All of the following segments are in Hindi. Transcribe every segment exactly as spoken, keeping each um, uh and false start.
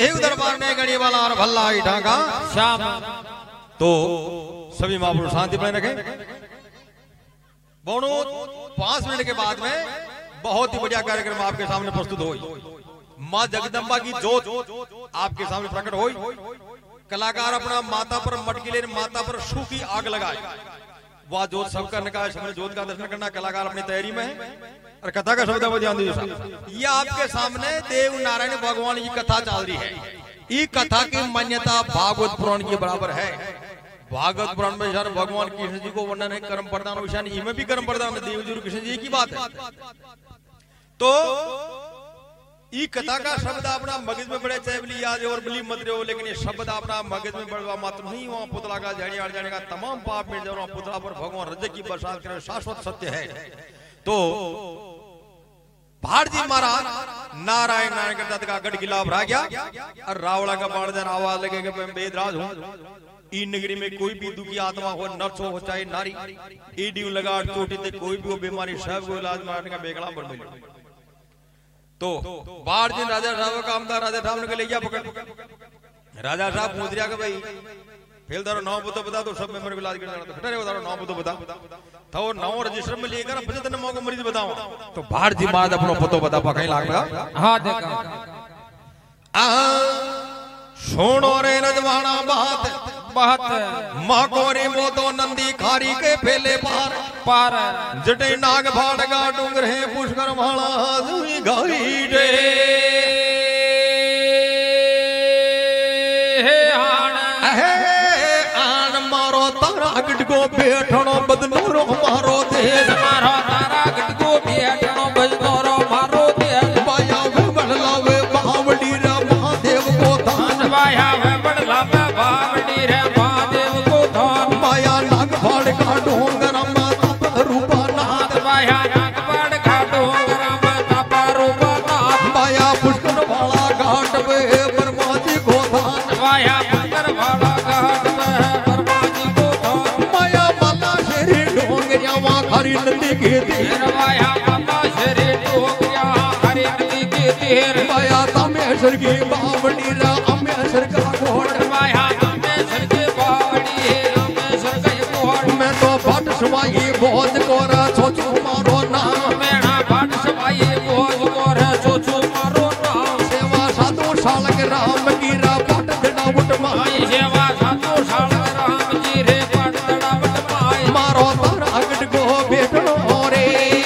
देव दरबार ने गणी वाला और भल्ला ही ढाका श्याम। तो सभी महापुरुष शांति बने रखें। बोनो पांच मिनट के बाद में बहुत ही बढ़िया कार्यक्रम आपके सामने प्रस्तुत हो। माँ जगदम्बा की जोत आपके सामने प्रकट हो। कलाकार अपना माता पर मटकी ले माता पर शू की आग लगाए। वह जोत सब करने का जोत का दर्शन करना कलाकार अपनी तैयारी में है। और कथा का शब्द ध्यान दीजिए। ये आपके सामने देव नारायण भगवान की कथा चल रही है। ये कथा की मान्यता भागवत पुराण के बराबर है। भागवत पुराण में जहाँ भगवान कृष्ण जी को वर्णन है कर्म प्रदान विषान, इसमें भी कर्म प्रदान देव जी कृष्ण जी की बात है। तो ये कथा का शब्द अपना मगज में बड़े चाहे बली याद और बली मत रहे हो, लेकिन ये शब्द अपना मगज में बड़वा मात्र नहीं। वहां पुतला का जाने आड़ जाने का तमाम पाप मिट जाए। पुतला पर भगवान रज की बरसात करे शाश्वत सत्य है। तो भारत जी महाराज नारायण नारायण करता का गढ़ किला भरा गया और रावड़ा का बाण जन आवाज लगे कि मैं वेदराज हूं। ई नगरी में कोई भी दुखी आत्मा हो, नर्स हो चाहे नारी, ई ड्यू लगा चोटी ते कोई भी वो बीमारी सब को इलाज मारने का बेगड़ा पर मिले। तो बाहर दिन राजा साहब का आमदार राजा साहब ने ले गया पकड़। राजा साहब पूछ दिया कि भाई फेल दारो नौ बुतो बता तो सब मेमोरी इलाज करना तो फटा रे दारो नौ बुतो बता तो नौ रजिस्टर में लेकर पचहत्तर नंबर को मरीज बताओ। तो बाहर जी महाराज अपनो पतो बता पा कहीं लाग लगा। हां देखा आ सुनो रे रजवाना बात बात माँ कोरी मोतो नंदी खारी के फेले पार पार जटे नाग भाड़गा डूंगर है पुष्कर भाड़ा दुई गाई रे हे आन हे आन मारो तारा गटको बैठनो बदनोरो मारो देश मारो तारा गटको बैठनो बदनोरो मारो देश बाया वे बदलावे बावड़ी रे महादेव को धान बाया वे बदलावे बावड़ी रे महादेव को धान माया नाग भाड़गा डूंगर माता रूपा नाथ बाया नाग भाड़गा डूंगर माता रूपा नाथ माया पुष्कर वाला घाट वे परमाजी को धान माया पुष्कर वाला घाट वे परमाजी को धान माया माता शेरी डोंगरिया वहां खरी नदी के तीर माया माता शेरी डोंगरिया खरी नदी के तीर माया तामेश्वर की बावड़ी रा अमेश्वर का घोड़ माया तामेश्वर की बावड़ी अमेश्वर का घोड़ मैं तो भट सुवाई बहुत कोरा सोचू मारो नाम मेरा भट सुवाई बहुत कोरा सोचू मारो नाम सेवा साधु सालक राम की रा भट जड़ा उठ माई सेवा साधु सालक राम जी रे भट जड़ा उठ माई मारो तारा अगट को बेटो रे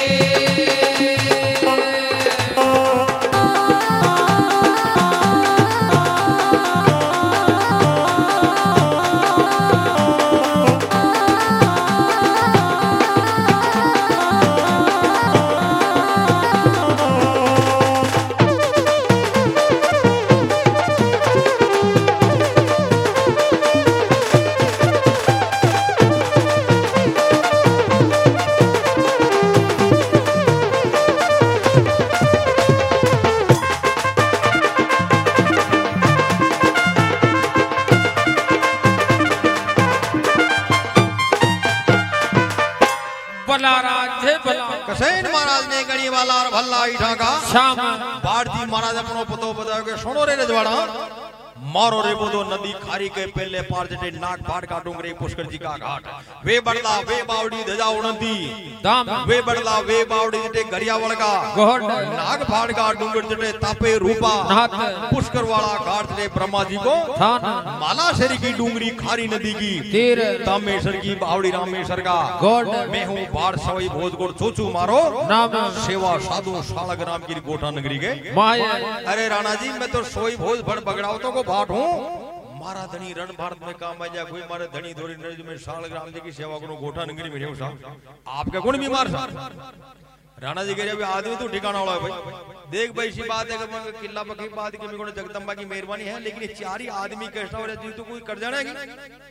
कसेन महाराज ने गणी वाला और भल्ला ही ढाका श्याम भारती महाराज अपनो पतो बताओ के सुनो रे रजवाड़ा मारो रे बोदो नदी खारी के पहले पार जटे नाग भाड़ का डूंगरे पुष्कर जी का घाट वे बड़ला वे बावड़ी धजा उड़ंती दाम वे बड़ला वे बावड़ी जटे गरियावल का घोड़ नाग भाड़ का डूंगर जटे तापे रूपा नाथ पुष्कर वाला घाट जटे ब्रह्मा जी को थान मालाशरी की डूंगरी खारी नदी की तीर तामेश्वर की बावड़ी रामेश्वर का घोड़ मैं हूँ बाढ़ सवई भोजगोड़ चोचू मारो नाम सेवा साधु सालक राम की गोठा नगरी के माया अरे राणा जी मैं तो सोई भोज भड़ बगड़ावतों को बाट हूँ मारा धनी रण भारत में काम आ जा कोई मारे धनी धोरी नज में सालक राम जी की सेवा करो गोठा नगरी में साहब आपका कौन बीमार साहब राणा जी कह रहे आदमी तो ठिकाना वाला है भाई देख भाई इसी बात है कि किला पकी बात की मेरे जगदम्बा की मेहरबानी है लेकिन चार ही आदमी कैसा हो रहा जी तो कोई कर जाना है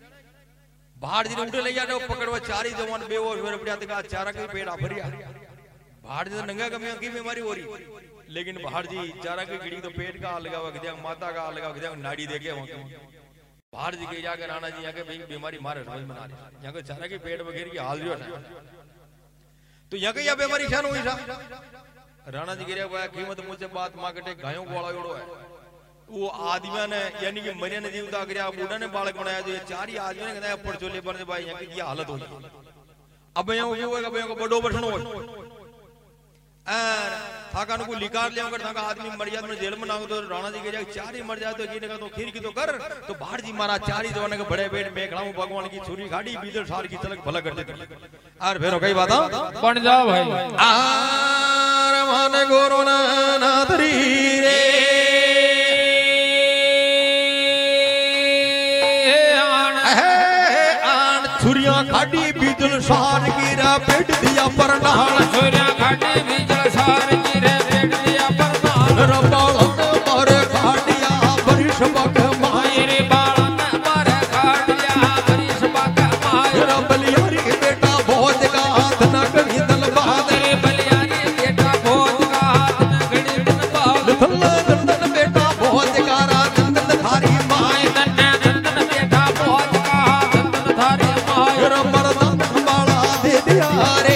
बाहर जी उठे ले जाओ पकड़वा चार ही जवान बेहोश हो रहे चारा के पेड़ आफरिया बाहर जी नंगा कमी की बीमारी हो रही लेकिन बाहर जी चारा की गिड़ी तो पेट का लगा हुआ गया माता का लगा गया नाड़ी देखे वहां बाहर जी के जाकर राणा जी यहाँ भाई बीमारी मारे समझ में आ रही यहाँ चारा के पेट वगैरह की हाल जो है तो यहाँ की यह बीमारी शान हुई राणा जी गिरा हुआ कीमत मुझसे बात माँ कटे गायों को वाला उड़ो है वो आदमी ने यानी कि मरिया ने जीवता करया बूढ़ा ने बालक बनाया जो ये चार ही आदमी ने कहता ऊपर चोले पर भाई यहाँ की हालत हुई अब यहाँ वो अब यहाँ को बड़ो बरसन हो थाका को लिकार ले अगर थाका आदमी मर जाए तो जेल में नांग तो राणा जी के जाके चार ही मर जाए तो ये ने तो खीर की तो कर तो बाहर जी मारा चार ही जवान के बड़े पेट में खड़ा हूं भगवान की छुरी खाड़ी बीजल सार की तलक भला कर देती और फिर कई बात बन जाओ भाई आर मन गुरु नाथरी रे छुरिया खाड़ी बीजल सार की रा पेट दिया पर नहाल छुरिया खाड़ी बीजल सार की रे पेट दिया पर नहाल रबालत मारे खाड़िया बरिश बक माई रे बालत मारे खाड़िया बरिश बक माई रे बलियारी बेटा भोज का हाथ न कभी दल बहाद रे बलियारी बेटा भोज का हाथ न घड़ी दिन बहाद थल्ला दंदन बेटा भोज का रात दंदन थारी माई दंदन दंदन बेटा भोज का हाथ दंदन थारी माई रे मरदन बाला दे दिया रे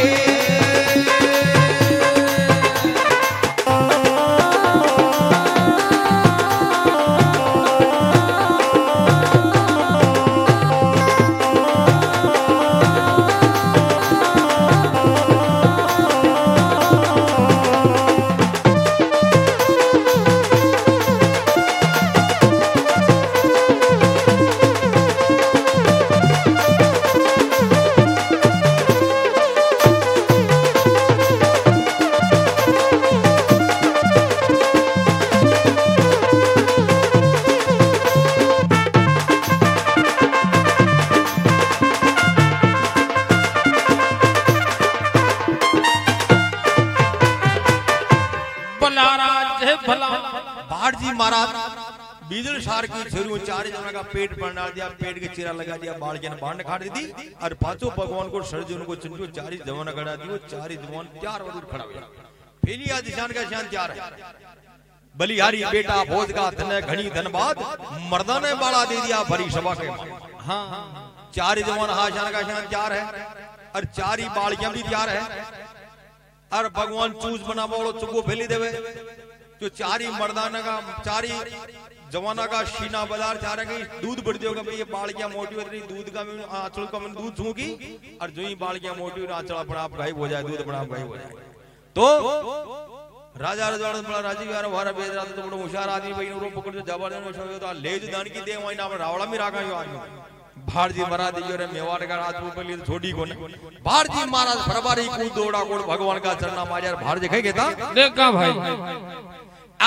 बाढ़ जी महाराज बीजल सार की छुरियों चार जना का पेट पर डाल दिया पेट के चीरा लगा दिया बाढ़ के बांध काट दी और पांचों भगवान को सर्जुन को चुनचो चार जवान खड़ा दियो चार जवान त्यार वजूर खड़ा हुआ फेलिया दिशान का शान त्यार है बलिहारी बेटा भोज का धन घनी धनबाद मर्दा ने बाड़ा दे दिया भरी सभा के हाँ चार जवान हा शान का शान त्यार है और चार ही बाड़ियां भी त्यार है और भगवान चूज बना बोलो चुगो फैली देवे जो चारी मर्दाना का चारी जवाना का शीना बाजार चाह रहे दूध बढ़ दियोगा भाई ये बालकियां मोटी होती दूध का भी आंचल का मैंने दूध छूगी और जो ही बालकियां मोटी हुई आंचल अपना आप गायब हो जाए दूध अपना आप गायब हो जाए तो राजा रजवाड़ा बड़ा राजीव यार हमारा बेद रात तो बड़ा होशियार आदमी भाई रो पकड़ जो जबर देनो शो तो ले जो दान की दे वही नाम रावड़ा में राखा जो आदमी भार जी महाराज दियो रे मेवाड़ का राजपूत पे लिए छोड़ी को ने भार जी महाराज फरबारी को दौड़ा कोड़ भगवान का चरणा मार भार देखे गेता देखा भाई आ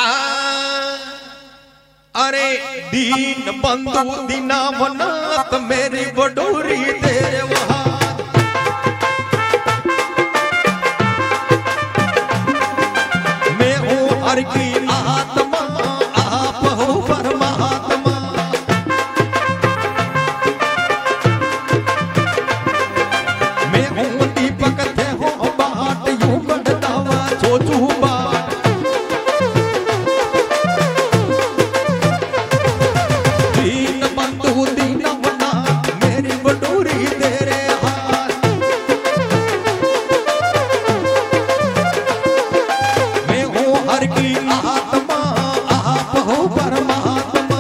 अरे दीन बंधु दीना मनात मेरी बडोरी तेरे वहां मैं हूँ हर की आत्मा आप हो परमात्मा मैं हूँ दीपक थे हो बाट यूं बढ़तावा सोचू बाट दीन बंधु दीना बना मेरी बडोरी तेरे हाथ मैं हूँ हर की आत्मा आप हो परमात्मा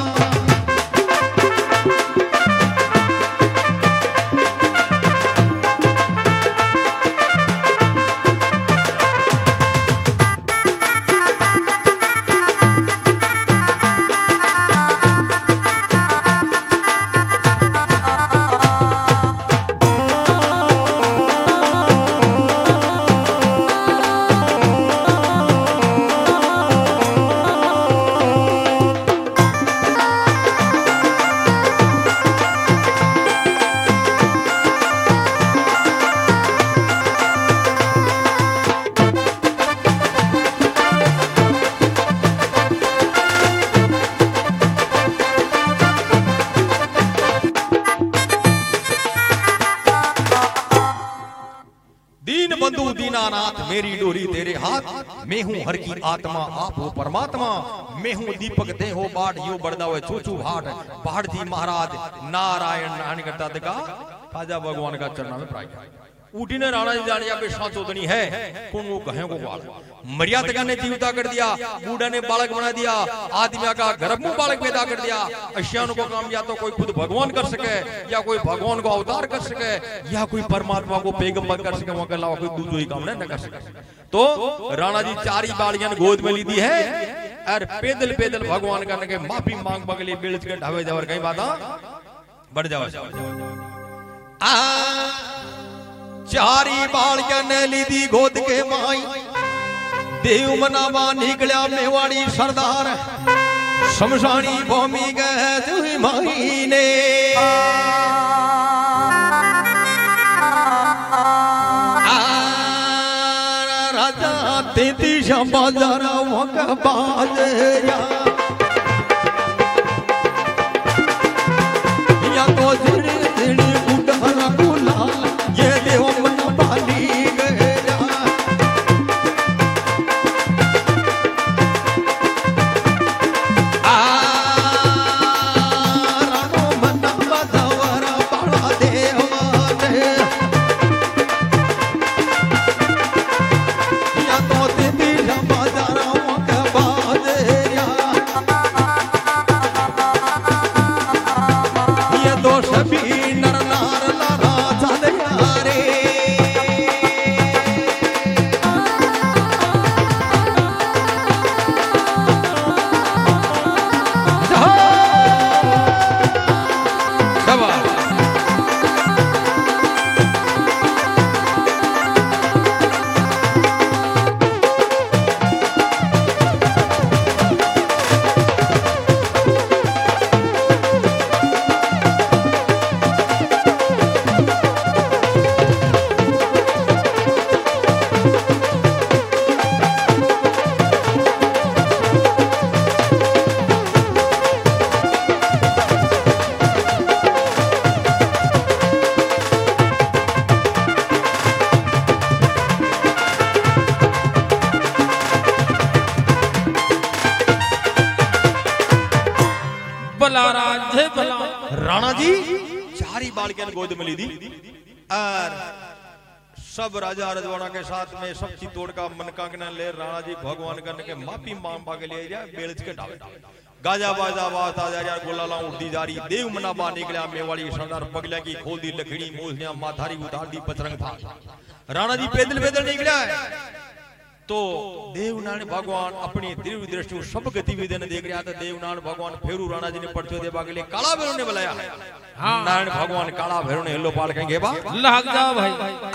दीन बंधु दीनानाथ मेरी डोरी तेरे हाथ मैं हूँ हर की आत्मा आप हो परमात्मा मैं हूँ दीपक दे हो बाट यो बड़दा हुए चूचू भाट बाढ़ जी महाराज नारायण नारायण करता देखा खाजा भगवान का चरणा में प्राय उठी ने राणा जी जानिया पे सां चौधरी है कौन वो कहे को बाल मर्यादा ने जीवता कर दिया, बूढ़ा ने बालक बना दिया, आदमी का गर्भ में बालक पैदा कर दिया। अशियान को काम या तो कोई खुद भगवान कर सके, या कोई भगवान को अवतार कर सके, या कोई परमात्मा को पैगंबर कर सके, वहां के अलावा कोई दूसरा ही काम न कर सके। तो राणा जी चारी बालियां गोद में ली दी है और पैदल पैदल भगवान करने के माफी मांग बगली बेच के ढावे जावर कई बात बढ़ जावा आ चारी बालियां ने ली दी गोद के माई, देव मनावा निकलिया मेवाड़ी सरदार, शमशानी भूमि गए तुही माई ने। राजा तैतीस बाजार वक बाजया या तो झिड़ी झिड़ी उड़ाना गुलाल ये देव मनावा ली गया। राणा जी चारी बालियां गोद में ली दी और सब राजा रजवाड़ा के साथ में सब चित्तौड़ का मनकांगना ले राणा जी भगवान करने के माफी मांग के लिए जाए बेलच के डाले गाजा बाजा बात आ जा गोलाला उड़ती जा रही, देव मनाबा निकला मेवाड़ी सरदार पगला की खोल दी लकड़ी मोहनिया माथारी उतार दी पतरंग था। राणा जी पैदल पैदल निकला तो देवनारायण भगवान अपनी दिव्य दृष्टि सब गतिविधियां देख रहा था। देवनारायण भगवान फेरू राणा जी ने पर्चो देवा के लिए काला भैरव ने बुलाया। हाँ। नारायण भगवान काला भैरव ने हेलो पाल कहेंगे बा लग जा भाई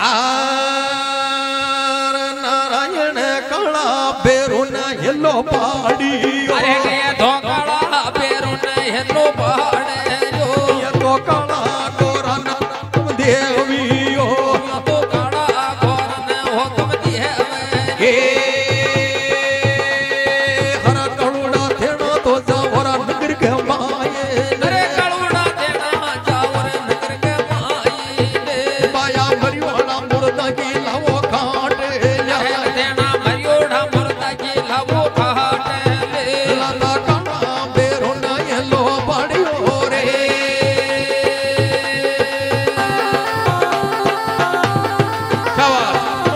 आर नारायण काला भैरव ने हेलो पाड़ी अरे के तो काला भैरव ने हेलो पाड़े जो ये तो काला कोरन देवी हो तो काला कोरन हो तुम देवे हरा करुणा थेनो तो जावरा नगर के माये अरे करुणा देना जावर नगर के माई ने माया मरियोड़ा मुर्दा की लावो खाट देना मरियोड़ा मुर्दा की लावो खाट लाला काना बेरो ना ये लो बड़ी हो रे शाबाश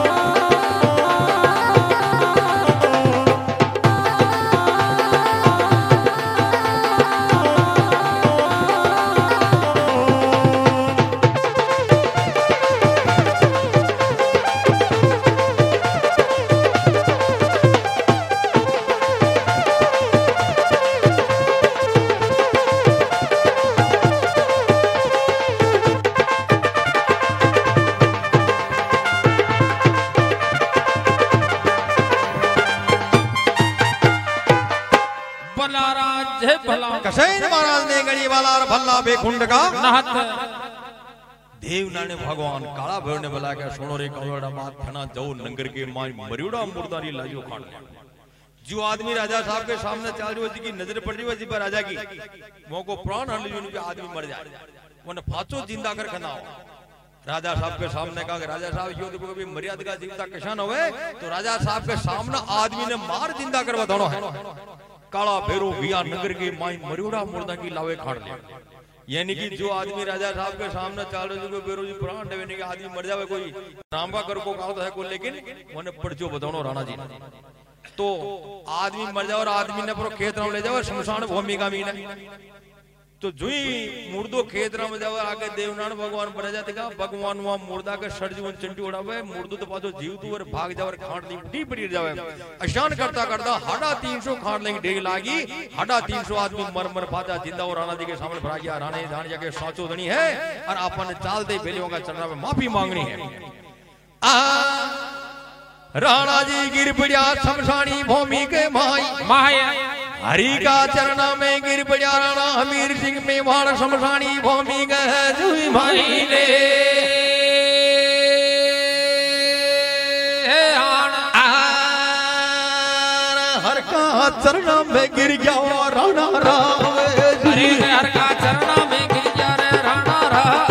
कसैन महाराज ने गड़ी वाला और भल्ला बेखुंड का नहत देवनारायण भगवान काला भैरव ने बुला के सुनो रे कौड़ा बात थना जाओ नंगर के माई मरियोड़ा मुर्दारी लाजो खान जो आदमी राजा साहब के सामने चल रही होती की नजर पड़ रही होती पर राजा की वो को प्राण हल जो उनके आदमी मर जाए वो फांसो जिंदा कर खना राजा साहब के सामने कहा कि राजा साहब यो देखो कभी मर्यादा का जीवता किसान होवे तो राजा साहब के सामने आदमी ने मार जिंदा कर बताना है। काला भैरव भिया नगर के माई मरियोड़ा मुर्दा की लावे खाड़ ले यानी कि जो आदमी राजा साहब के सामने चाल रहे को बेरोजी प्राण देने के आदमी मर जावे कोई राम का कर को कहा है को लेकिन उन्हें पर्चो बताओ राणा जी तो आदमी मर जाओ और आदमी ने पर खेत राम ले जाओ शमशान भूमि का मीन तो जो ही मुर्दो खेत राम जाओ आगे देवनारायण भगवान बना जाते का भगवान वहां मुर्दा के सर जीवन चंटी उड़ावे मुर्दो तो पाछो जीव तू और भाग जाओ और खाट ली डी पड़ी जावे अशान करता करता हाड़ा तीन सौ खाट लेंगे डेग लागी हाड़ा तीन सौ आदमी मर मर फाता जिंदा और राणा जी के सामने भरा गया राणे जान जाके साचो धनी है और अपन चालते बेलियों का चरणा में माफी मांगनी है आ राणा जी गिर पड़ा शमशानी भूमि के माई माया हरि का चरणा में गिर पड़ा राणा हमीर सिंह मेवाड़ शमशानी भूमि गए जुई भाई ने हर का चरणा में गिर गया राणा रावे हरि हर का चरणा में गिर गया रे राणा रावे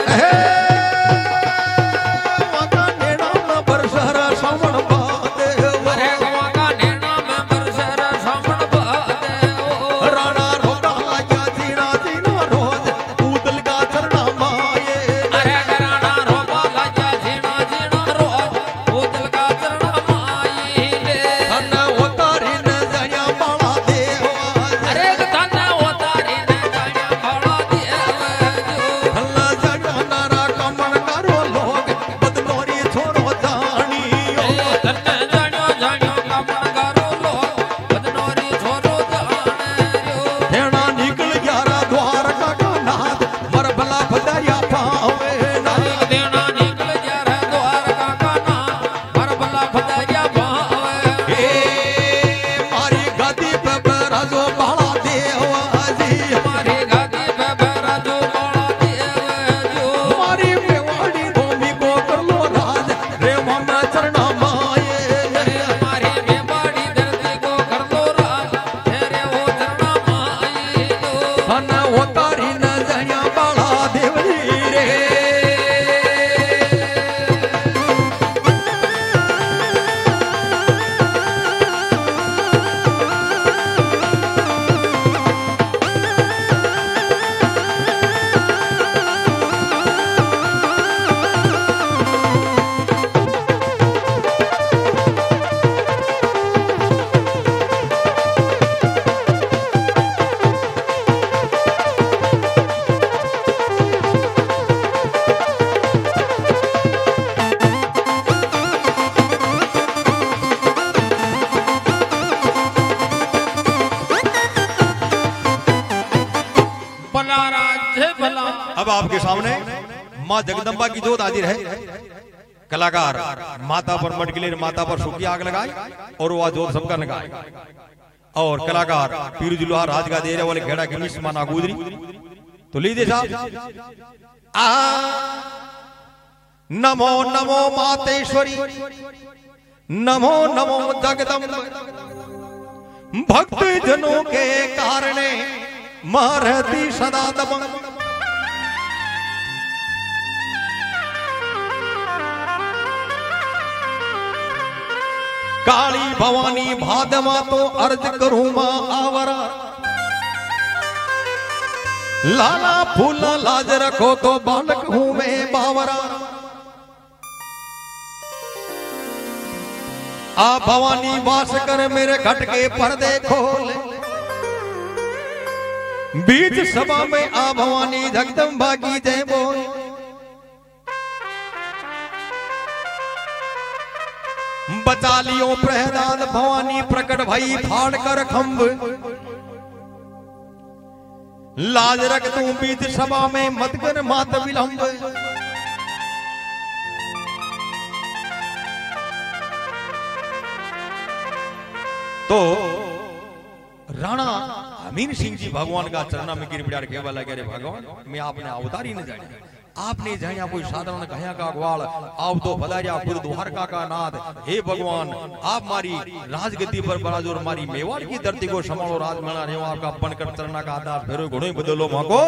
अब आपके सामने माँ जगदम्बा की जोत हाजिर है। कलाकार माता पर मटकिले माता पर सूखी आग लगाई और वह जोत सबका लगाए और कलाकार पीरू जुलहा राज का दे रहे वाले घेड़ा की मिस माना गुजरी। तो लीजिए साहब, आ नमो नमो मातेश्वरी, नमो नमो जगदम्बा, भक्त जनों के कारणे मारती सदा दबंग। काली भवानी भादमा तो अर्ज करूं मां आवरा, लाला फूला लाज रखो तो बालक हूं मैं बावरा। आ भवानी वास कर मेरे घट के पर्दे खोले, बीच सभा में आ भवानी जगदम्बा की जय बोल। बचा लियो प्रहलाद भवानी प्रकट भई फाड़ कर खंभ, लाज रख तू बीच सभा में मत कर मात विलंब। तो राणा हमीर सिंह जी भगवान का चरणा में गिर पड़ा के वाला कह भगवान मैं आपने अवतारी न जानी, आपने जानिया कोई साधारण कहा का ग्वाल, आप तो भलाया खुद द्वारका का नाथ। हे भगवान आप मारी राजगद्दी पर बड़ा जोर मारी मेवाड़ की धरती को संभालो, राज मना रहे हो आपका बनकर चरणा का आधार फेरो गुणों बदलो माको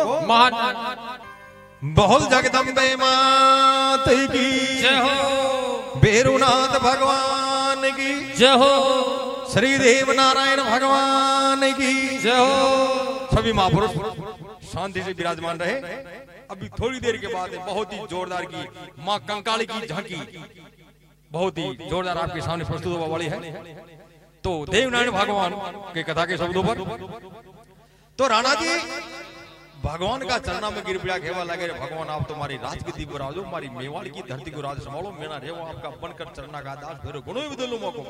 बहुल जगदम्बे मात की जय हो, बेरुनाथ भगवान की जय हो, श्री देव नारायण भगवान की जय हो। सभी महापुरुष शांति से विराजमान रहे। अभी थोड़ी देर के बाद बहुत ही जोरदार की मां कंकाली की झांकी बहुत ही जोरदार आपके सामने प्रस्तुत होने वाली है। तो देवनारायण भगवान के कथा के शब्दों पर तो राणा जी भगवान का चरणा में गिर पड़ा खेवा लगे, भगवान आप तुम्हारी राजगद्दी पर आओ, हमारी मेवाड़ की धरती को राज संभालो, मेरा रेव आपका बनकर चरणा का दास फेरो गुणों ही बदलो मौको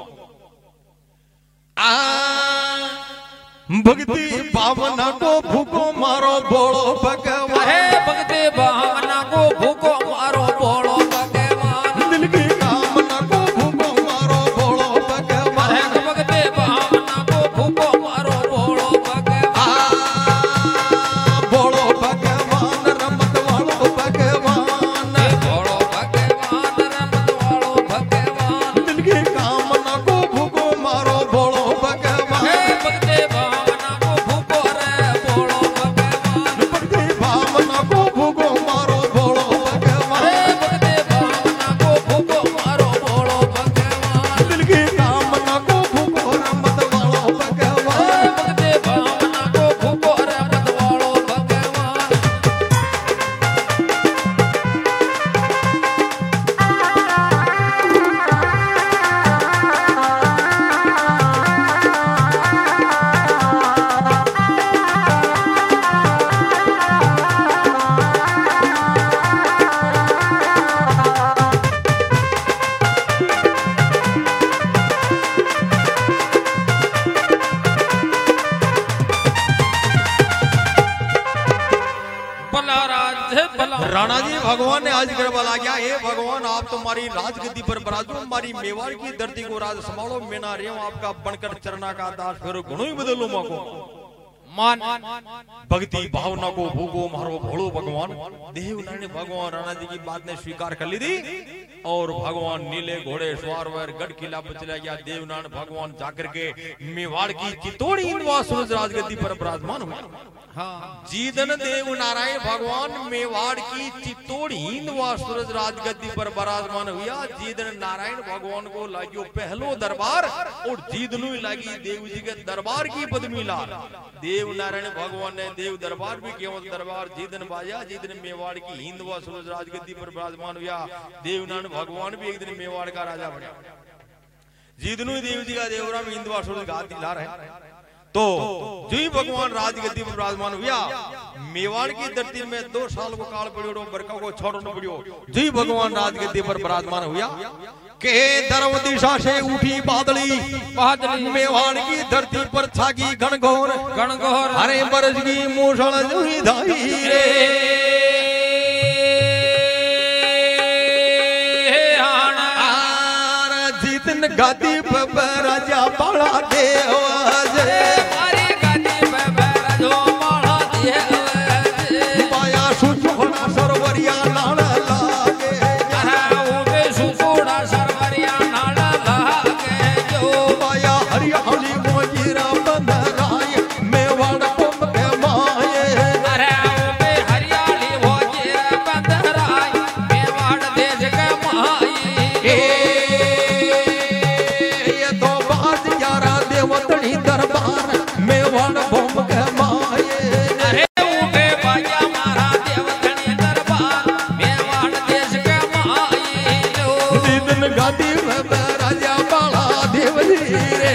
भक्ति भावना को भूको मारो बोलो भगवान, भक्ति भावना को भूको मारो बोलो भगवान, दिल की कामना को भूको मारो बोलो भगवान, भक्ति भावना को भूको मारो बोलो भगवान, बोलो भगवान रमत वालो भगवान, बोलो भगवान रमत वालो भगवान, दिल की कामना को भूको मारो बोलो भगवान, भक्ति भावना को भूको रे बोलो भगवान, भक्ति भावना को भूको मारो बोलो भगवान, भक्ति भावना को भूको मारो बोलो भगवान, दिल की कामना को भूको रमत वालो भगवान, भक्ति भावना को भूको रमत वालो भगवान। भला राज्य भला राणा जी भगवान ने आज गड़बड़ आ गया, हे भगवान आप तुम्हारी राजगद्दी पर बराजो, हमारी मेवाड़ की धरती को राज संभालो, मेना रेव आपका बनकर चरना का दास फेरो गुणों ही बदलो मौको मान भक्ति भावना को भूगो मारो भोलो भगवान। देवनारायण भगवान राणा जी की बात ने स्वीकार कर ली थी और भगवान नीले घोड़े सवार वर गढ़ किला पर चला गया। देवनारायण भगवान जाकर के मेवाड़ की चितौड़ी इंदवा सूरज राजगद्दी पर विराजमान हुआ। हाँ जीदन देव नारायण भगवान मेवाड़ की चितौड़ी इंदवा सूरज राजगद्दी पर विराजमान हुआ। जीदन नारायण भगवान को लागियो पहलो दरबार और जीदनु लागी देव जी के दरबार की पदमी लाल। देव नारायण भगवान ने देव दरबार भी केवल दरबार जीदन बाजा, जीदन मेवाड़ की हिंदवा सूरज राजगद्दी पर विराजमान हुआ। देव नारायण भगवान भी एक दिन मेवाड़ का राजा बना। जीदनु देव जी का देवरा में हिंदवा सूरज गादी ला रहे तो जो ही भगवान राजगद्दी पर विराजमान हुआ। मेवाड़ की धरती में दो साल को काल पड़ियो, बरका को छोड़ो पड़ियो। जो ही भगवान राजगद्दी पर विराजमान हुआ के धर्म दिशा से उठी बादली, बादली मेवाड़ की धरती पर छागी घनघोर, गणगौर हरे बरस की मूषण जुई धाई रे। आर जीतन गादी पर राजा बड़ा देव जय, हमारी गादी पे बैठो माला दिए पाया सुसुखना सरवरिया नाल लागे, उठे सुकुड़ा सरवरिया नाल लागे जो पाया हरियाली मोजीरा बंधराय मेवाड़ कुंभ के माये। अरे उठे हरियाली हो जे बंदराय मेवाड़ देश के माई। ये तो बात ग्यारह देवतनी दरबार मेवाड़ कुंभ के माये। अरे उठे बाजा मारा देवतनी दरबार मेवाड़ देश के माई जो दिन गादी में राजा बाला देव जी रे।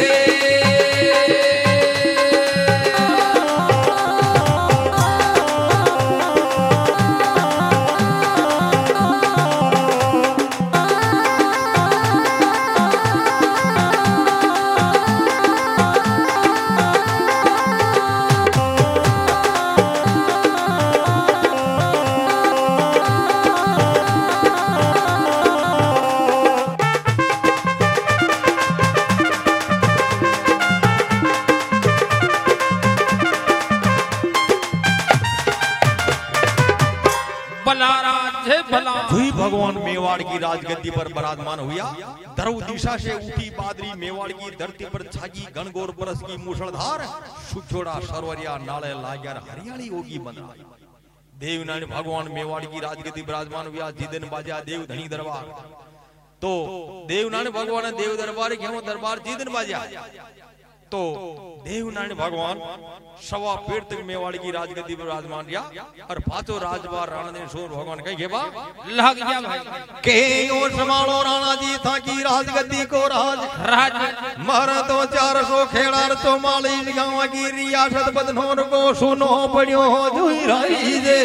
भला राज्य भला हुई भगवान मेवाड़ की राजगद्दी पर विराजमान हुआ। ध्रुव दिशा से उठी बादरी मेवाड़ की धरती पर छागी घनघोर बरस की मूसलाधार, सुछोड़ा सरवरिया नाले लागर हरियाली होगी बना। देवनारायण भगवान मेवाड़ की राजगद्दी विराजमान हुआ। जिदन बाजा देव धनी दरबार तो देवनारायण भगवान देव दरबार क्यों दरबार जिदन बाजा तो देवनारायण भगवान सवा पेड़ तक मेवाड़ की राजगद्दी पर राजमान रिया और पांचों राजबार राणा ने सोर भगवान कही के बा लग जा भाई के ओ समालो राणा जी था की राजगद्दी को राज राज मारा तो चार सौ खेड़ार तो माली गांव की रियासत बदनोर को सुनो पड़ियो जुई राई दे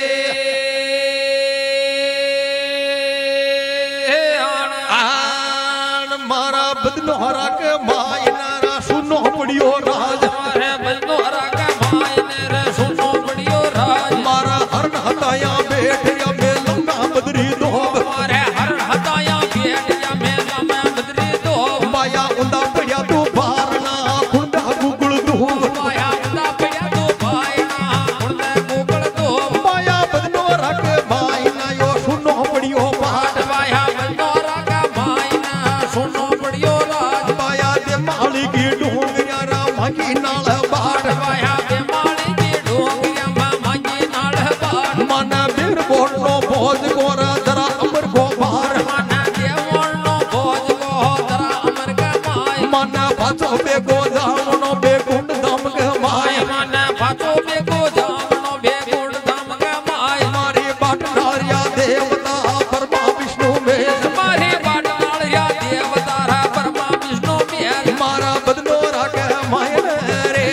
आन मारा बदनोरा के माई नारा सुनो पड़ियो राज मारे बदनोरा के माई ने सुनो पड़ियो राज मारा हरण हताया बैठ या मेलम ना बदरी दोब मारे हरण हताया बैठ या मेलम ना बदरी दोब माया उंदा पड़िया तू बारना खुंदा गुगल दोब माया उंदा पड़िया तू बारना खुंदा गुगल दोब माया बदनोरा के माई ना यो सुनो पड़ियो बाट माया बदनोरा के माई ना सुनो पड़ियो राज माया दे माली की डोंगरिया राम की नाल बाट माया दे माली की डोंगरिया मामा की नाल बाट मन बिर बोलनो भोज गोरा जरा अमर को बार मन दे बोलनो भोज को जरा अमर के माई मन भाचो बेगो जामनो बेगुंड दम के माय मन भाचो बेगो जामनो बेगुंड दम के माई मारी बाट नारिया देवता ब्रह्मा विष्णु में मारी बाट नारिया देवता ब्रह्मा विष्णु में मारा बदनोरा के माय रे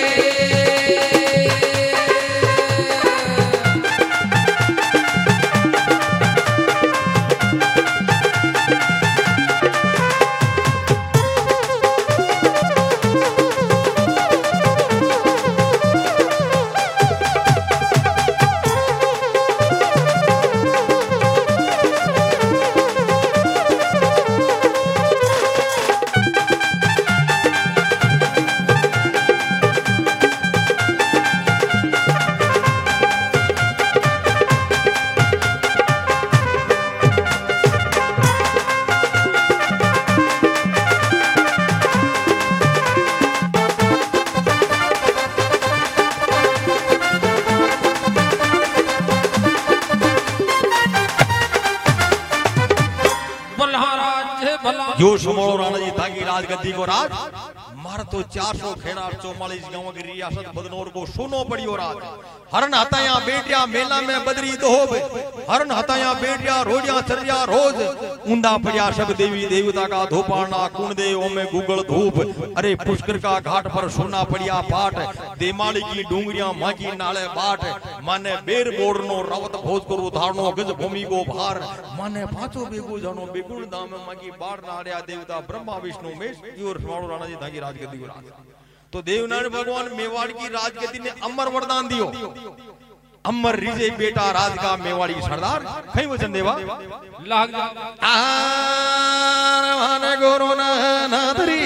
यो सुमोड़ो राणा जी तांगी राजगद्दी को राज मार तो चार सौ खेड़ा चौवालीस गांव की रियासत बदनौर को सुनो पड़ियो राज हरन हताया बेटिया मेला में बदरी दोब हरन हताया बेटिया रोजिया चरिया रोज ऊंदा पड़िया सब देवी देवता का धूपाना कुण दे ओमे गुगल धूप अरे पुष्कर का घाट पर सोना पड़िया पाट देमाली की डूंगरिया मां की नाले बाट माने बेर बोड़नो रवत भोज करो धारणो गज भूमि को भार माने पांचो बेगो जानो बेगुण दाम मां की बाढ़ नाड़िया देवता ब्रह्मा विष्णु मेष और समाड़ो राणा जी तांगी राजगद्दी को राज तो देवनारायण भगवान मेवाड़ की राजगद्दी ने अमर वरदान दियो अमर रिजे बेटा राज का मेवाड़ी सरदार कहीं वचन देवा लाग आन गुरु नाथरी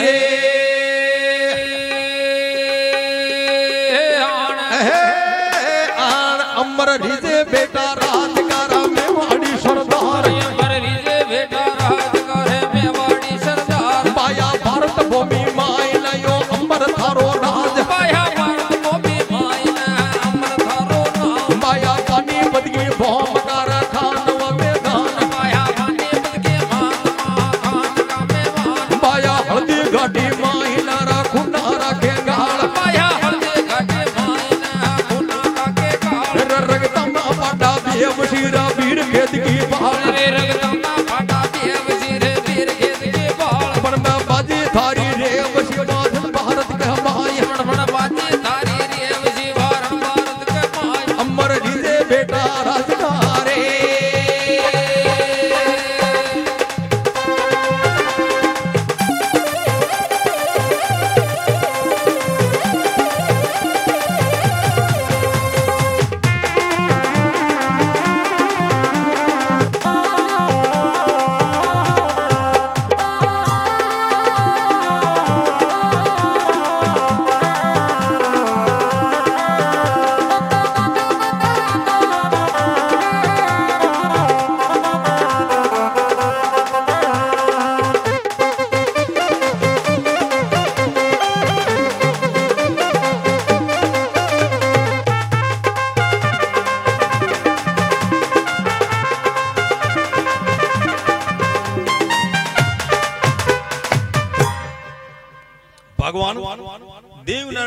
आन अमर रिजे बेटा राज का मेवाड़ी सरदार अमर रिजे बेटा राज का मेवाड़ी सरदार माया भारत भूमि माय नयो अमर थारो राज माया भारत भूमि माय अमर थारो राज माया पानी बदगी भौम कर खान व मैदान माया पानी बदगी मान खान का मैदान माया हल्दी घाटी माय नारा खुनारा के गाल माया हल्दी घाटी माय ना खुनारा के गाल रगतमा पाटा देव शिरा वीर खेत की बाल रे रगतमा पाटा देव सिर वीर खेत की बाल पर मैं बाजी थारी रेव शिवाधन भारत के माय मन बाजी थारी रेव शिवाधन भारत के माय अमर रिजे बेटा राजदारे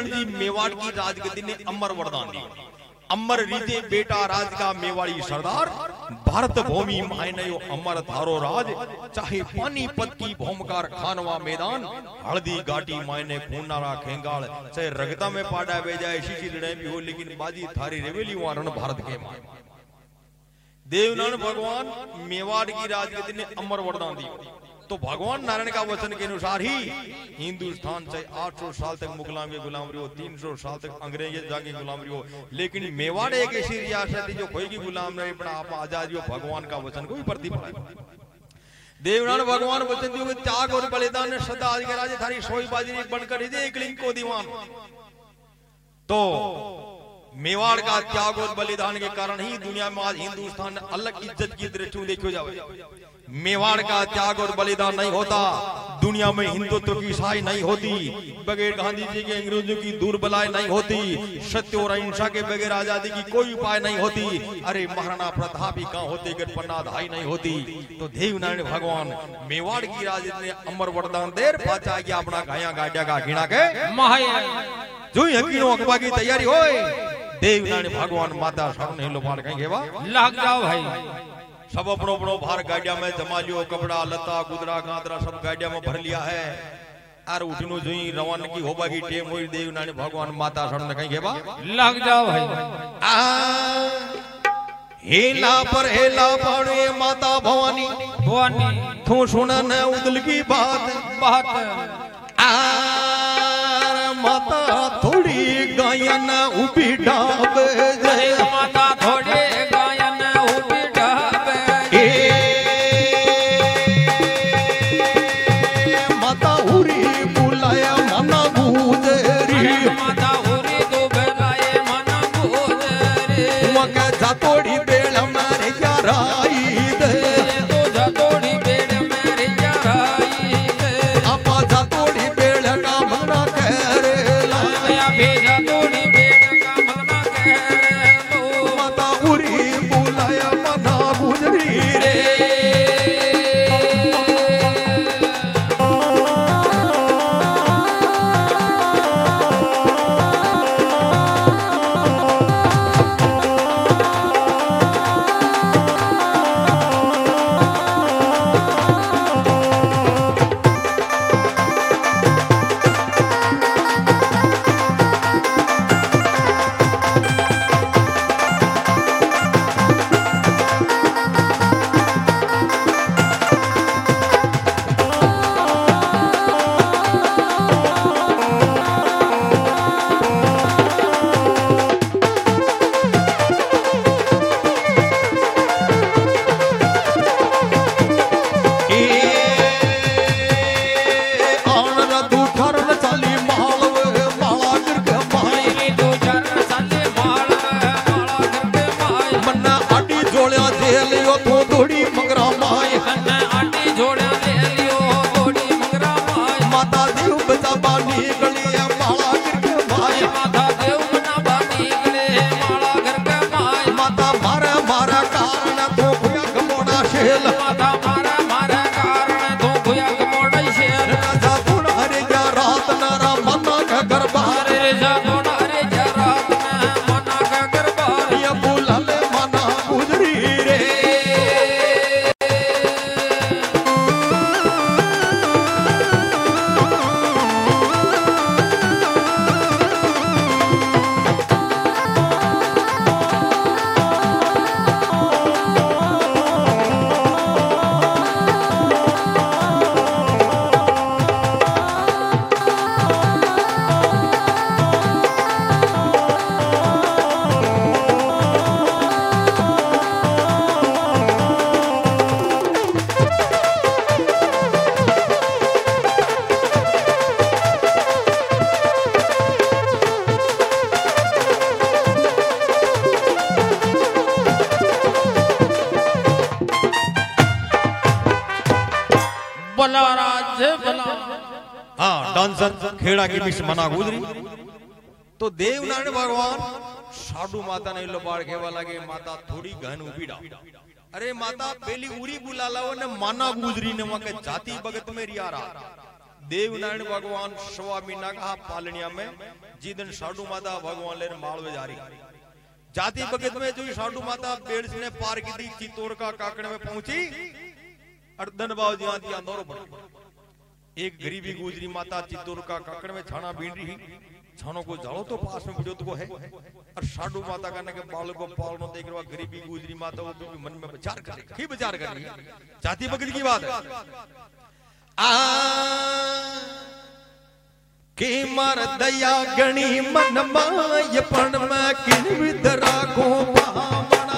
देवनारायण जी मेवाड़ की राजगद्दी ने अमर वरदान दिया। अमर रीते बेटा राज का मेवाड़ी सरदार, भारत भूमि मायने अमर थारो राज, चाहे पानीपत की भूमकार खानवा मैदान, हल्दी घाटी मायने खूनारा खेंगाल, चाहे रगता में पाड़ा वे जाए शीशी लड़ाई भी हो, लेकिन बाजी थारी रेवेली वारण भारत के मान। देवनारायण भगवान मेवाड़ की राजगद्दी ने अमर वरदान दिया। तो भगवान नारायण का वचन के अनुसार ही हिंदुस्तान चाहे आठ सौ साल तक मुगलों की गुलामी हो, तीन सौ साल तक अंग्रेज जाके गुलामी हो, लेकिन मेवाड़ एक ऐसी रियासत थी जो कोई की गुलाम नहीं पड़ा, आप आजादी हो, भगवान का वचन कोई प्रति पड़ा। देवनारायण भगवान वचन दियो त्याग और बलिदान ने सदा आज के राजे थारी सोई बाजी बनकर हृदय कलिंग को दीवान। तो मेवाड़ का त्याग और बलिदान के कारण ही दुनिया में आज हिंदुस्तान अलग इज्जत की दृष्टि देखो जाए। मेवाड़ का त्याग और बलिदान नहीं होता, दुनिया में हिंदुत्व की ईसाई नहीं होती, बगैर गांधी जी के अंग्रेजों की दूर बलाई नहीं होती, सत्य और अहिंसा के बगैर आजादी की कोई उपाय नहीं होती। अरे महाराणा प्रताप ही कहां होते अगर पन्ना धाई नहीं होती। तो देवनारायण भगवान मेवाड़ की राजनीति ने अमर वरदान देर पाचा कि अपना गाया गाड्या का घिना के जो यकीनो अकबा की तैयारी होए, देवनारायण भगवान माता सामने लोपाल कहेंगे वा लग जाओ भाई। सब अपनो अपनो भार गाड़िया में जमा लियो, कपड़ा लता गुदरा गादरा सब गाड़िया में भर लिया है। अरे उठनो जोई रवान की होबा की टेम होई, देवनारायण भगवान माता सामने कहेंगे वा लग जाओ भाई। हेला पर हेला पाड़े माता भवानी भवानी तू सुना न उदल की बात बात। माता थोड़ी गायन उबी डाब जय, माता थोड़ी गायन उबी डाब, माता उरी बुलाया मना गुजरी, माता उरी तो बुलाए मना गुजरी, मके जातोड़ी बेल मारे याराई दे, तो जातोड़ी बेल मारे याराई दे, आपा जातोड़ी बेल का मना करे ला, भेजा तोड़ी बेल का मना करे लो, माता उरी बुलाया मना गुजरी रे। हाँ डांसर खेड़ा की मिस मना गुजरी। तो देवनारायण भगवान साधु माता ने लोबाड़ खेवा लगे, माता थोड़ी गहन उबीड़ा। अरे माता पहली उरी बुला लाओ ने माना गुजरी ने वहां के जाति भगत में रिया रहा। देवनारायण भगवान सवा महीना का पालनिया में जी दिन साडू माता भगवान लेर मालवे जारी जाति भगत में जो साडू माता बेड़स ने पार की दी चित्तौड़ का काकड़ में पहुंची और धनबाव जी आती अंदौर पड़ी। एक गरीबी गुजरी माता चित्तौड़ का काकड़ में छाना बीन रही, छानों को जाओ तो पास में बुझो तो है और साडू माता करने के बाल को पालनो देख रहा गरीबी गुजरी माता वो भी मन में विचार कर रही, की विचार कर रही जाति भगत की बात है। आ के मर दया गणी मन माय पण मैं किन विदरा को पावना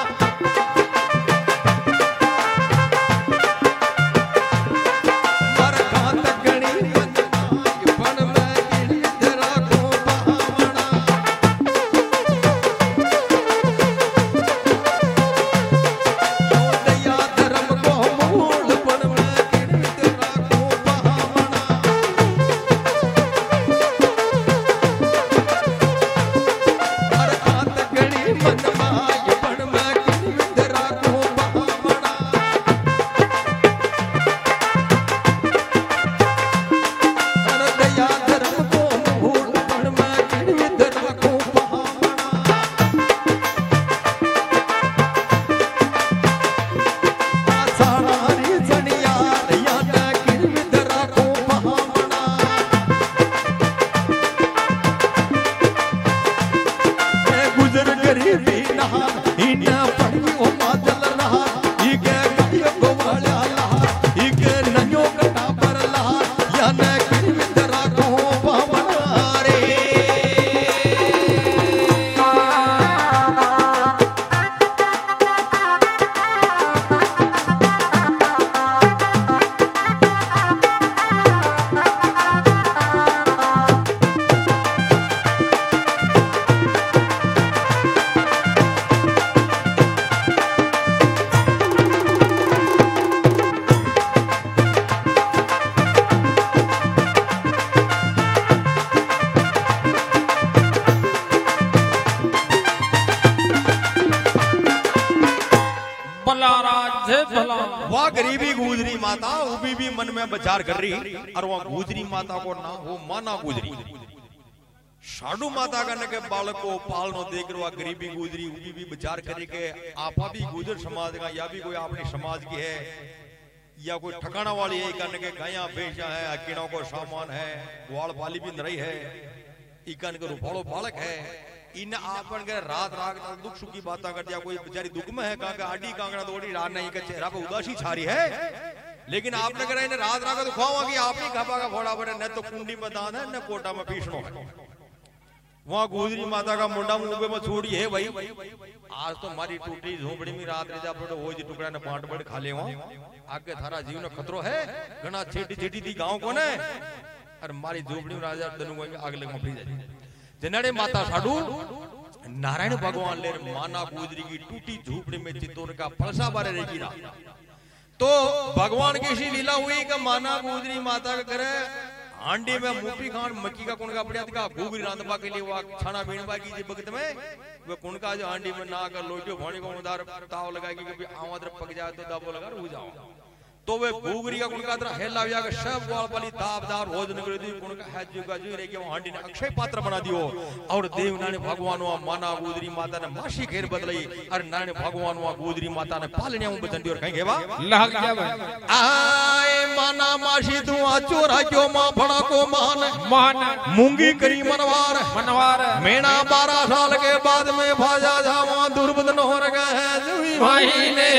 मर खात गणी मन माय पण मैं किन विदरा को पावना यो दया धर्म को मूल पण मैं किन विदरा को पावना वह गरीबी गुजरी माता उबी भी मन में विचार कर रही और वह गुजरी माता को ना वो माना गुजरी साडू माता करने के बालक को पालनो देख रहा गरीबी गुजरी उबी भी विचार करे के आपा भी गुजर समाज का या भी कोई अपनी समाज की है या कोई ठकाना वाली है करने के गाया भैंसा है अकीड़ों को सामान है ग्वाल पाली भी नरई है इकन के रूपालो बालक है इन आपन के रात रात दुख सुख की बातें कर दिया कोई बेचारी दुख में है कहा आडी कांगड़ा दौड़ी रात नहीं के चेहरा पे उदासी छारी है लेकिन आपने कहा इन्हें रात रात तो खुआवा कि आप नहीं खपा का फोड़ा पड़े न तो कुंडी में दान है न कोटा में पीसनो है वहां गुजरी माता का मुंडा मुंबे में छोड़ी है भाई आज तो हमारी टूटी झोपड़ी में रात रेजा पड़े हो जी टुकड़ा ने बांट बड़ खा ले वहां आगे थारा जीवन खतरो है घना छेटी छेटी थी गांव को ने और हमारी झोपड़ी में राजा दनु आग लग मफरी जाए जिन्हें माता साडू नारायण भगवान ले माना गुजरी की टूटी झोपड़ी में चित्तौड़ का फलसा बारे रहेगी ना तो भगवान की सी लीला हुई कि माना गुजरी माता के करे हांडी में मूपी खान मक्की का कुणका पड़ा था घूगरी रांधबा के लिए वो छाना बीनबा की जी भगत में वो कुणका जो हांडी में ना कर लोटियो भाणी को उधार ताव लगाएगी कि आवाज पक जाए तो दाबो लगा हो जाओ तो वे घूगरी का कुणका तरह हेला विया के सब वाल वाली ताबदार भोजन कर दी कुणका है जो का जो रे के हांडी ने अक्षय पात्र बना दियो और देव नाने भगवान वा माना गुजरी माता ने मासी घेर बदलाई और नाने भगवान वा गुजरी माता ने पालने में बचन दियो कहीं केवा लग जा भाई आए माना मासी तू आ चोरा क्यों मां फड़ा को मान मान मूंगी करी मनवार मनवार मेना बारह साल के बाद में भाजा जावा दुर्बदन हो गए हैं जुई भाई ने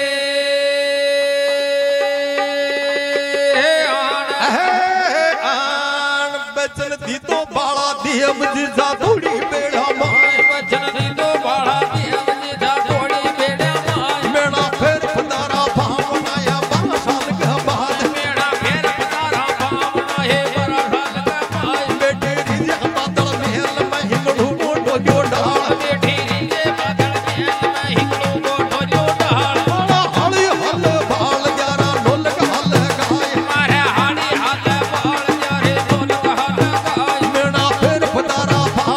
बचन दी तो बाला दिया मुझे थोड़ी बेड़ा माए बचन दी तो बाला दिया मुझे थोड़ी बेड़ा माए मेरा फिर पतारा भावनाया बारह साल के बाद मेरा फिर पतारा भावनाया बारह साल के बाद बेटे रिजे बादल महल में हिंगड़ू मोटो जो डाल बेटी रिजे बादल महल में हिंगड़ू मोटो जो डाल बाला हाली हल बाल ग्यारह ढोलक हल गाय मारे हाली हल बाल ग्यारह ढोलक हल गाय मेरा फिर पतारा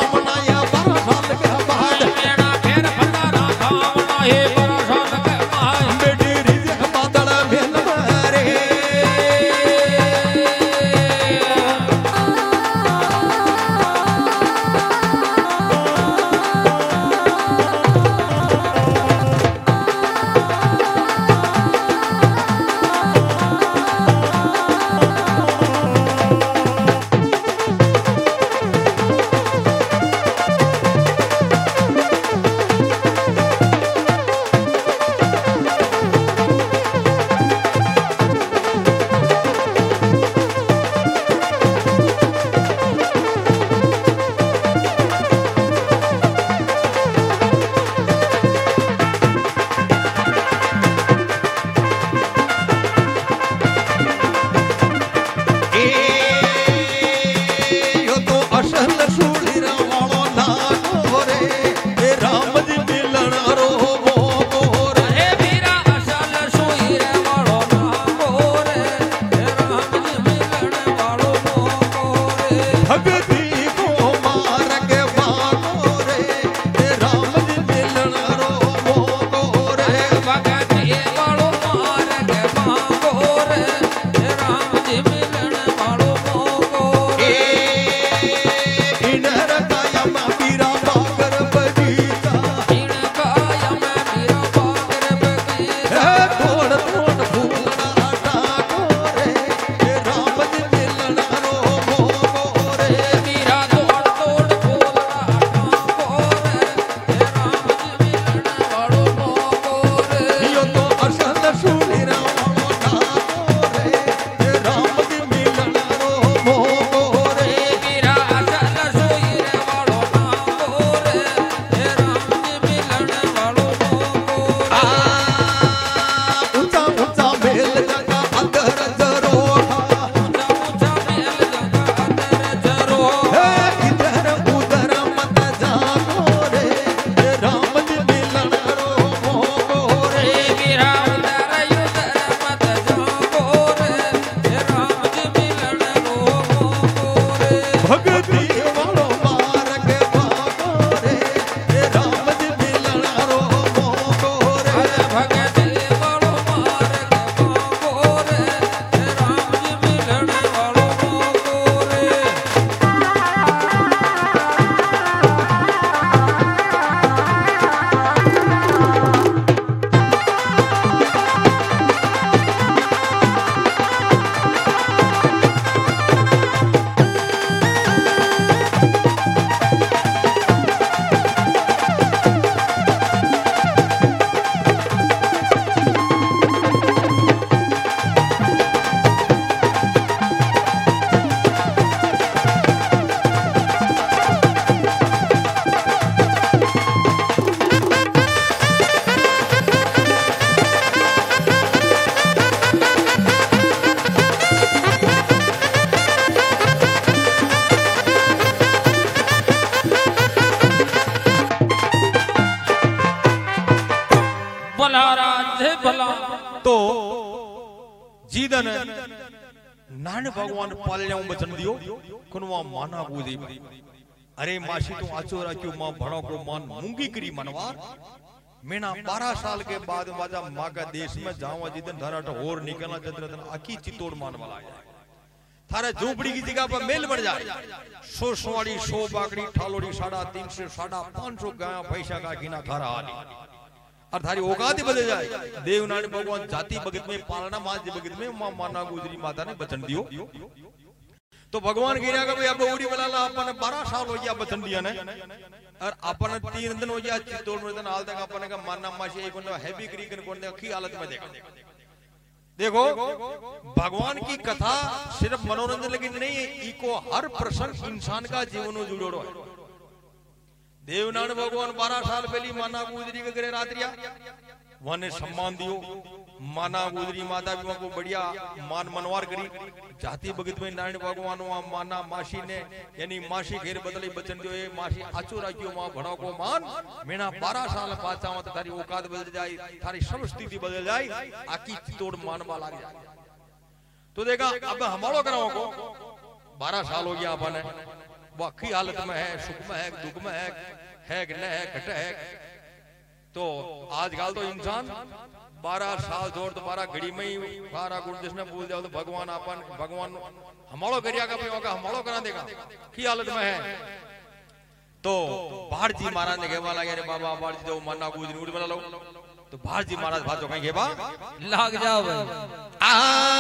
भला राज भला तो जीदन नारायण भगवान पालने बचन दियो कुनवा माना बूझी अरे मासी तो आचो राख्यो मां भणो को मान मूंगी करी मनवार मेना बारह साल के बाद माजा माँ का देश में जाऊं जिदन धारा तो और निकलना चंद्रदन आखी चितौड़ मान वाला है थारे झोपड़ी की जगह पर मेल बन जाए सो सोवाड़ी सो बागड़ी ठालोड़ी साढ़ा तीन सौ साढ़ा पांच सौ गाया पैसा का गिना थारा आली और थारी औकात ही बदल जाए देवनारायण भगवान जाति भगत में पालना माज भगत में मां माना गुजरी माता ने बचन दियो तो भगवान गिरा का भाई अब उड़ी वाला अपन बारह साल हो गया बचन दिया ने और अपन तीन दिन हो गया चित्तौड़ में दिन हाल तक अपन का मानना माशी एक बंदा हैवी क्रिकन कोने अखी हालत में देखा देखो भगवान की कथा सिर्फ मनोरंजन लगी नहीं है इको हर प्रसंग इंसान का जीवन जुड़ो है देवनारायण भगवान बारह साल पहली माना गुजरी के घरे रात्रिया वने सम्मान दियो माना गुजरी माता भी को बढ़िया मान मनवार करी जाति भगत में नारायण भगवान वहां माना मासी ने यानी मासी घेर बदली बचन दियो ए मासी आचो राख्यो मां भणो को मान मेना बारह साल पाछा मत तारी औकात बदल जाए थारी सब स्थिति बदल जाए आकी तोड़ मानवा लाग जाए तो देखा अब हमारो कराओ को बारह साल हो गया अपन वो अखी हालत में है सुख में है दुख में है है कि न है घट है तो आजकल तो इंसान बारह साल जोड़ तो बारह घड़ी में ही सारा गुण जिसने बोल दिया तो भगवान अपन भगवान हमारो करिया का होगा हमारो करा देगा की हालत में है तो बाहर जी महाराज ने कहवा लगे अरे बाबा बाहर जी जो माना गुजरी उड़ बना लो तो बाहर जी महाराज भाजो कहीं घेबा लाग जाओ भाई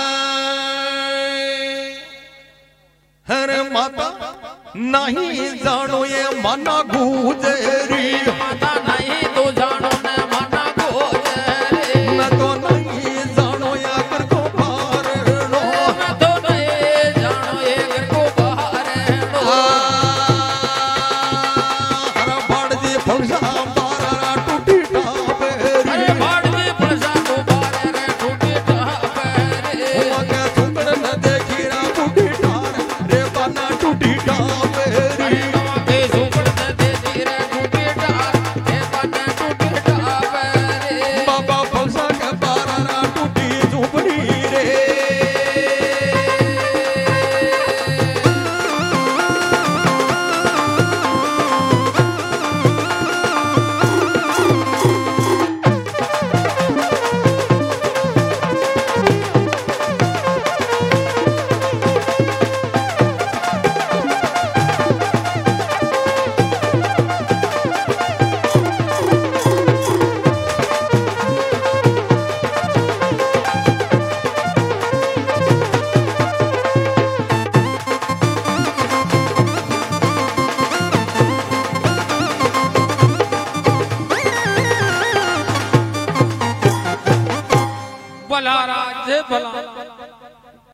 हर माता नहीं जानो ये माना गुजरी माता नहीं तो जानो ने माना गुजरी मैं तो नहीं जानो ये घर को बाहर नो मैं तो नहीं जानो ये घर को बाहर नो हर बाड़ जी फलसा बारा टूटी टाबेरी अरे बाड़ जी फलसा को बारे रे टूटी टाबेरी वो के सुंदर न देखी रा टूटी टार रे बना टूटी टाबेरी के सुपड़ ने देखी रे टूटी टार रे बना टूटी टाबेरी बाबा फलसा के बारा टूटी झोपड़ी रे भला राज भला